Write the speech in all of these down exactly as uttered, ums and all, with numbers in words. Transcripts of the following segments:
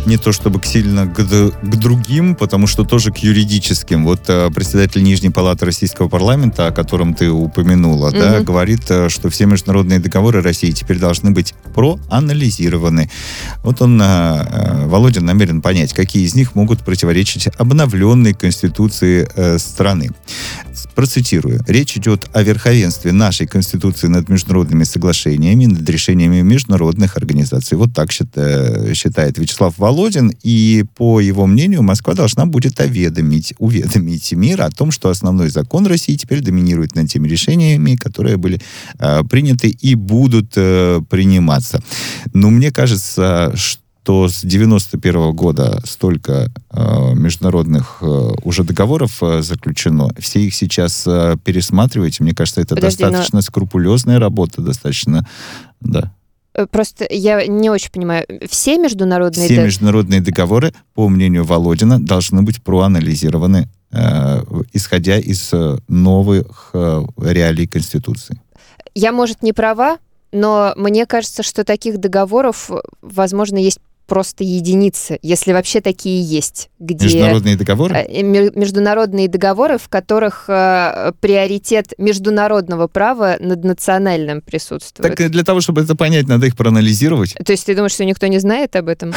не то чтобы сильно к, к другим, потому что тоже к юридическим. Вот председатель Нижней палаты Российского парламента, о котором ты упомянула, mm-hmm. да, говорит, что все международные договоры России теперь должны быть проанализированы. Вот он, Володин, намерен понять, какие из них могут противоречить обновленной Конституции страны. Процитирую. Речь идет о верховенстве нашей Конституции над международными соглашениями, над решениями международных организаций. Вот так считает, считает Вячеслав Володин. И, по его мнению, Москва должна будет уведомить, уведомить мир о том, что основной закон России теперь доминирует над теми решениями, которые были э, приняты и будут э, приниматься. Но мне кажется, что то с девяносто первого года столько э, международных э, уже договоров э, заключено. Все их сейчас э, пересматриваете. Мне кажется, это Подожди, достаточно но... скрупулезная работа, достаточно, да. Просто я не очень понимаю. Все международные... Все д... международные договоры, по мнению Володина, должны быть проанализированы, э, исходя из э, новых э, реалий Конституции. Я, может, не права, но мне кажется, что таких договоров, возможно, есть просто единицы, если вообще такие есть. Где международные договоры? Международные договоры, в которых э, приоритет международного права над национальным присутствует. Так для того, чтобы это понять, надо их проанализировать. То есть ты думаешь, что никто не знает об этом?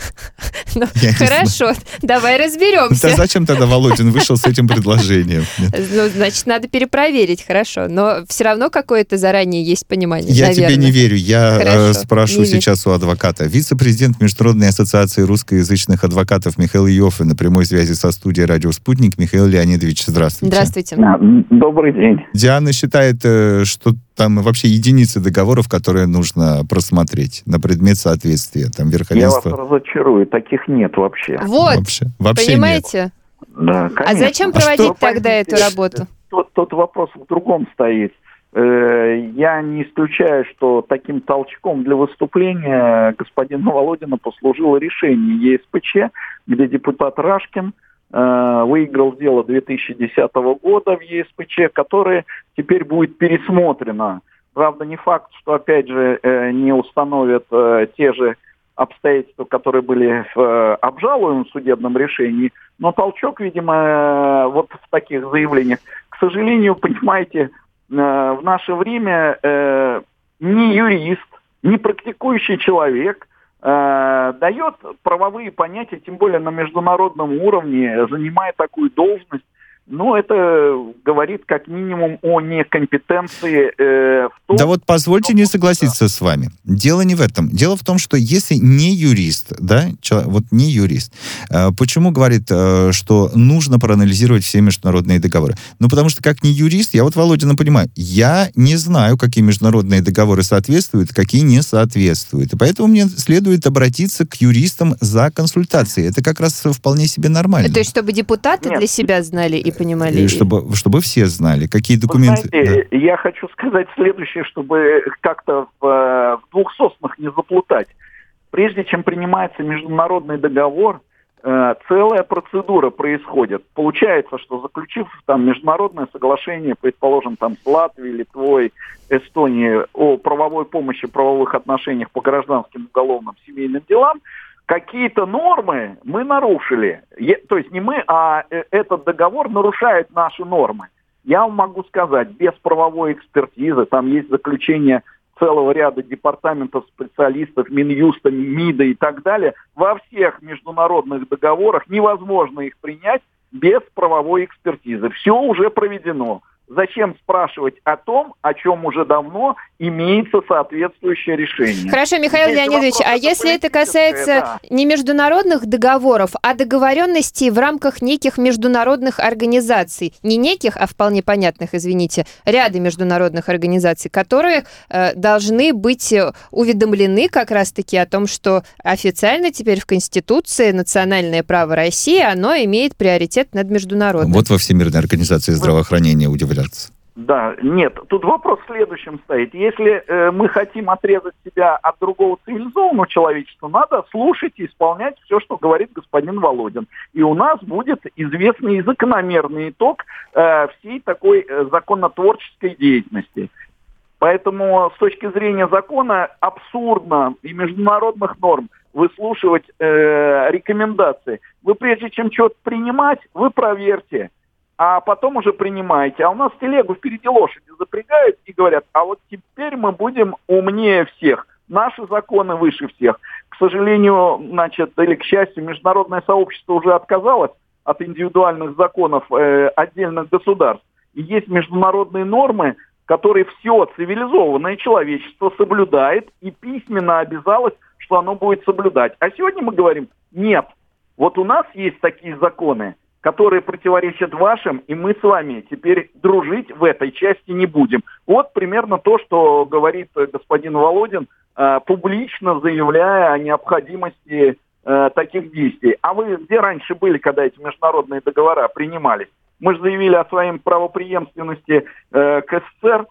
Хорошо, давай разберемся. Да зачем тогда Володин вышел с этим предложением? Ну, значит, надо перепроверить, хорошо. Но все равно какое-то заранее есть понимание. Я тебе не верю. Я спрошу сейчас у адвоката. Вице-президент Международной ассоциации русскоязычных адвокатов Михаил Йоффе на прямой связи со студией «Радио Спутник». Михаил Леонидович, здравствуйте. Здравствуйте. Добрый день. Диана считает, что там вообще единицы договоров, которые нужно просмотреть на предмет соответствия. Там верховенство... Я вас разочарую, таких нет вообще. Вот, вообще, вообще понимаете? Нет. Да, конечно. А зачем проводить а тогда эту работу? Тот, тот вопрос в другом стоит. Я не исключаю, что таким толчком для выступления господина Володина послужило решение ЕСПЧ, где депутат Рашкин выиграл дело две тысячи десятого года в ЕСПЧ, которое теперь будет пересмотрено. Правда, не факт, что, опять же, не установят те же обстоятельства, которые были в обжалуемом судебном решении, но толчок, видимо, вот в таких заявлениях. К сожалению, понимаете, в наше время ни юрист, ни практикующий человек дает правовые понятия, тем более на международном уровне, занимая такую должность. Ну, это говорит как минимум о некомпетенции э, в том... Да вот позвольте не согласиться с вами. Дело не в этом. Дело в том, что если не юрист, да, человек, вот не юрист, э, почему говорит, э, что нужно проанализировать все международные договоры? Ну, потому что как не юрист, я вот Володина понимаю, я не знаю, какие международные договоры соответствуют, какие не соответствуют. И поэтому мне следует обратиться к юристам за консультацией. Это как раз вполне себе нормально. То есть, чтобы депутаты Нет. для себя знали и понимали. И чтобы, чтобы все знали, какие документы... Вы знаете, да. Я хочу сказать следующее, чтобы как-то в, в двух соснах не заплутать. Прежде чем принимается международный договор, э, целая процедура происходит. Получается, что заключив там международное соглашение, предположим, там с Латвией, Литвой, Эстонией о правовой помощи, правовых отношениях по гражданским, уголовным, семейным делам, какие-то нормы мы нарушили. То есть не мы, а этот договор нарушает наши нормы. Я вам могу сказать, без правовой экспертизы, там есть заключение целого ряда департаментов, специалистов, Минюста, МИДа и так далее, во всех международных договорах невозможно их принять без правовой экспертизы. Все уже проведено. Зачем спрашивать о том, о чем уже давно имеется соответствующее решение? Хорошо, Михаил Здесь Леонидович, а если это касается да. не международных договоров, а договоренностей в рамках неких международных организаций, не неких, а вполне понятных, извините, ряда международных организаций, которые э, должны быть уведомлены как раз-таки о том, что официально теперь в Конституции национальное право России, оно имеет приоритет над международным. Вот во Всемирной организации здравоохранения удивляются. Да, нет, тут вопрос в следующем стоит. Если э, мы хотим отрезать себя от другого цивилизованного человечества, надо слушать и исполнять все, что говорит господин Володин. И у нас будет известный и закономерный итог э, всей такой э, законотворческой деятельности. Поэтому с точки зрения закона абсурдно и международных норм выслушивать э, рекомендации. Вы прежде чем что-то принимать, вы проверьте, а потом уже принимаете. А у нас телегу впереди лошади запрягают и говорят, а вот теперь мы будем умнее всех. Наши законы выше всех. К сожалению, значит, или к счастью, международное сообщество уже отказалось от индивидуальных законов э, отдельных государств. И есть международные нормы, которые все цивилизованное человечество соблюдает и письменно обязалось, что оно будет соблюдать. А сегодня мы говорим, нет, вот у нас есть такие законы, которые противоречат вашим, и мы с вами теперь дружить в этой части не будем. Вот примерно то, что говорит господин Володин, э, публично заявляя о необходимости э, таких действий. А вы где раньше были, когда эти международные договора принимались? Мы же заявили о своей правопреемственности э, к СССР,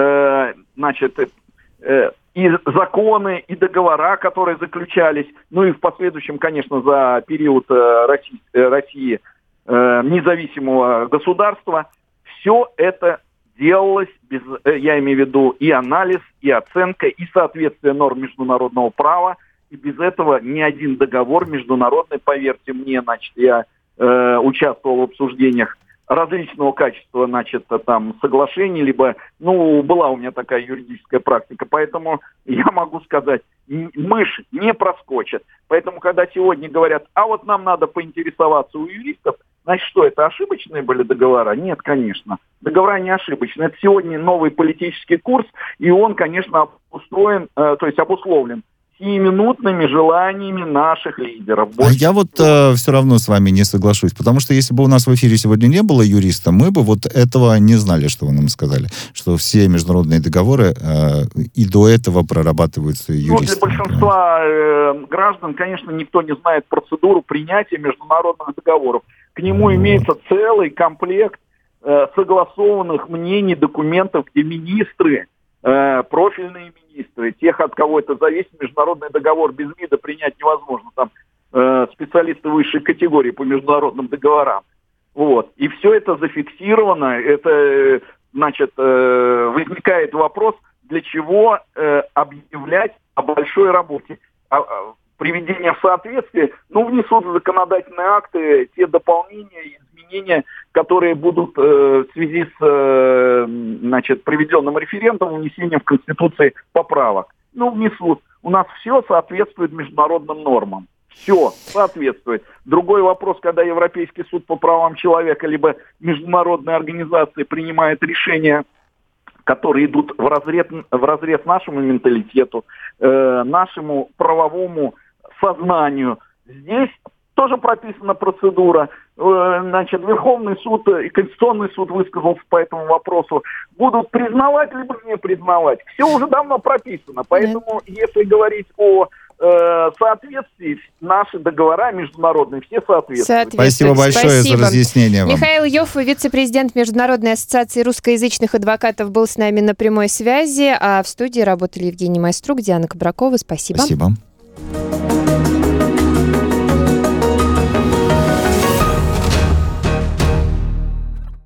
э, значит, э, и законы, и договора, которые заключались, ну и в последующем, конечно, за период э, России, э, России э, независимого государства, все это делалось, без, э, я имею в виду и анализ, и оценка, и соответствие норм международного права, и без этого ни один договор международный, поверьте мне, значит, я э, участвовал в обсуждениях различного качества, значит, там, соглашений, либо, ну, была у меня такая юридическая практика, поэтому я могу сказать, мышь не проскочит. Поэтому, когда сегодня говорят, а вот нам надо поинтересоваться у юристов, значит, что, это ошибочные были договора? Нет, конечно. Договора не ошибочные. Это сегодня новый политический курс, и он, конечно, устроен, э, то есть обусловлен сиюминутными желаниями наших лидеров. А я вот э, все равно с вами не соглашусь, потому что если бы у нас в эфире сегодня не было юриста, мы бы вот этого не знали, что вы нам сказали, что все международные договоры э, и до этого прорабатываются юристами. Ну, для большинства э, граждан, конечно, никто не знает процедуру принятия международных договоров. К нему вот. Имеется целый комплект э, согласованных мнений, документов, где министры, э, профильные министры, тех, от кого это зависит, международный договор без вида принять невозможно. Там э, специалисты высшей категории по международным договорам. Вот. И все это зафиксировано. Это, значит, э, возникает вопрос, для чего э, объявлять о большой работе. А, а, приведение в соответствие, ну, внесут в законодательные акты те дополнения и изменения, которые будут э, в связи с э, значит, проведенным референдумом, внесением в Конституции поправок. Ну, внесут. У нас все соответствует международным нормам. Все соответствует. Другой вопрос, когда Европейский суд по правам человека либо международные организации принимают решения, которые идут в разрез, в разрез нашему менталитету, э, нашему правовому сознанию. Здесь тоже прописана процедура. Значит, Верховный суд и Конституционный суд высказался по этому вопросу. Будут признавать либо не признавать. Все уже давно прописано. Поэтому, Нет. если говорить о э, соответствии, наши договора международные все соответствуют. Спасибо большое Спасибо. за разъяснение вам. Михаил Йоффе, вице-президент Международной ассоциации русскоязычных адвокатов, был с нами на прямой связи. А в студии работали Евгений Майструк, Диана Кабракова. Спасибо. Спасибо.